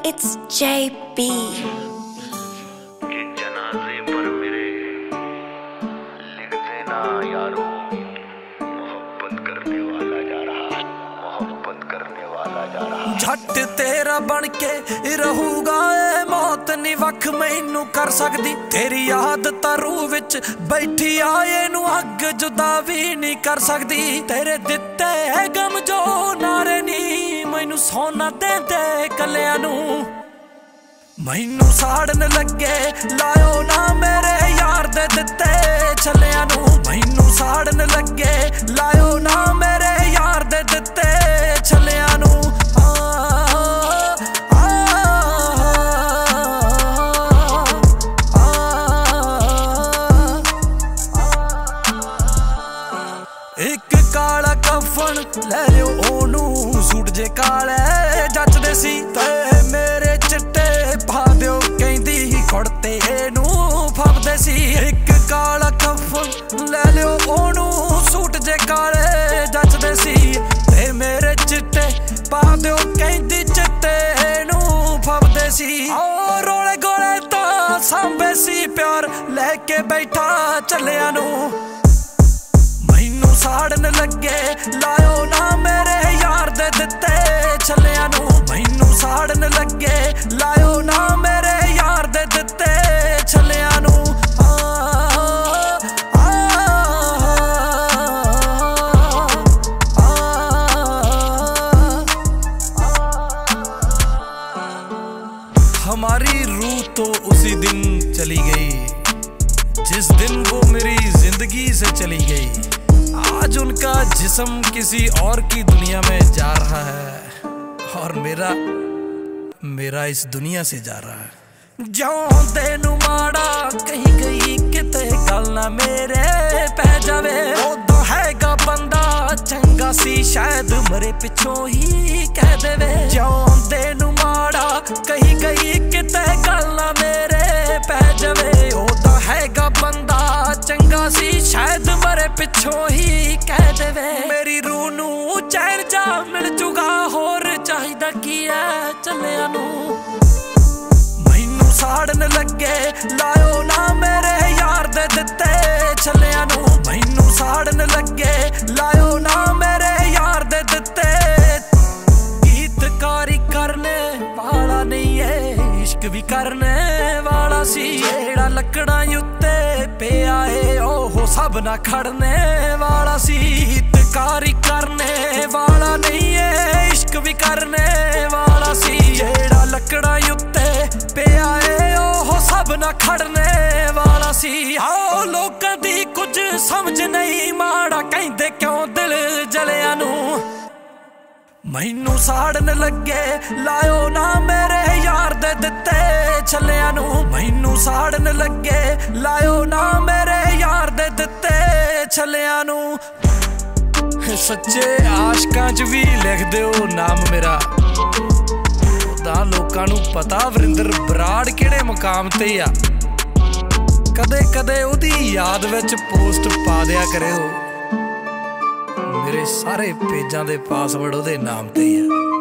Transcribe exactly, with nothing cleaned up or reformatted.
It's J B. जनाजे पर मेरे लिख देना यारो, मोहब्बत करने वाला जा रहा, मोहब्बत करने वाला जा रहा। झट तेरा बन के रहूगा ए मौत नी वख मैनू कर सकदी, तेरी याद तारू विच बैठी आए नू अग जुदा भी नहीं कर सकदी। तेरे दिते गम जो नारे नी मैनू सोना दे दे कलियां नू, मैनू साड़न लगे लायो ना मेरे यार दे दिते छलियां नू, मैनू साड़न लगे लायो ना मेरे यार दे दिते छलियां नू। एक काला कफन ले लियो ओनू, सूट जे काले जचदे सी ते मेरे चिट्टे पा दिओ कहंदी कुड़ते नू फबदे सी। एक काला कफन ले लियो ओनू, सूट जे काले जचदे सी ते मेरे चिट्टे पा दिओ कहंदी चिट्टे नू फबदे सी। ओ रोले गोले तो सांभे सी प्यार लेके बैठा चलिया नू, साड़न लगे लायो ना मेरे यार दे दिते छलियां नू, मैनू साड़न लगे लायो ना मेरे यार दे दिते छलियां नू। हमारी रूह तो उसी दिन चली गई जिस दिन वो मेरी जिंदगी से चली गई। आज उनका जिस्म किसी और की दुनिया में जा रहा है और मेरा मेरा इस दुनिया से जा रहा है। जाऊंदे नू माड़ा कहीं गई किते गल ना मेरे पै जावे, ओदा हैगा बंदा चंगा सी शायद मरे पिछों ही कह देवे। जाऊंदे नू माड़ा कहीं गई किते गल ना मेरे पै जावे, ओदा हैगा बंदा चंगा सी शायद मरे पिछों ही कह देवे। मेरी रूह नू चैन जा मिल जूगा होर चाहिदा की है चलिया नू, मैनू साड़न लगे लायो ना मेरे यार दे दिते छलिया नू, मैनू साड़न लगे लायो ना मेरे यार दे दिते। गीतकारी करने वाला नहीं है इश्क भी करने वाला सी, जेड़ा लकड़ा उत्ते पे आए ओहो सब ना खड़ने वाला सी। गीतकारी करने वाला नहीं है इश्क भी करने वाला सी, जेड़ा लकड़ा उत्ते पे आए ओहो सब ना खड़ने वाला सी। आओ लोकां दी कुछ समझ नहीं माड़ा कहंदे क्यों दिल जलिया नू, मैनू साड़न लगे लायो ना मेरे यार दे दिते छलिया नू, मैनू साड़न लगे लायो ना मेरे यार दे दिते छलिया नू। सच्चे आशकां च भी लिख दिओ नाम मेरा, तां लोकां नू पता वरिंदर बराड़ किहड़े मुकाम ते आ। कदे कदे ओदी याद विच पोस्ट पा दिया करिओ, मेरे सारे पेजां दे पासवर्ड ओदे नाम ते ही आ।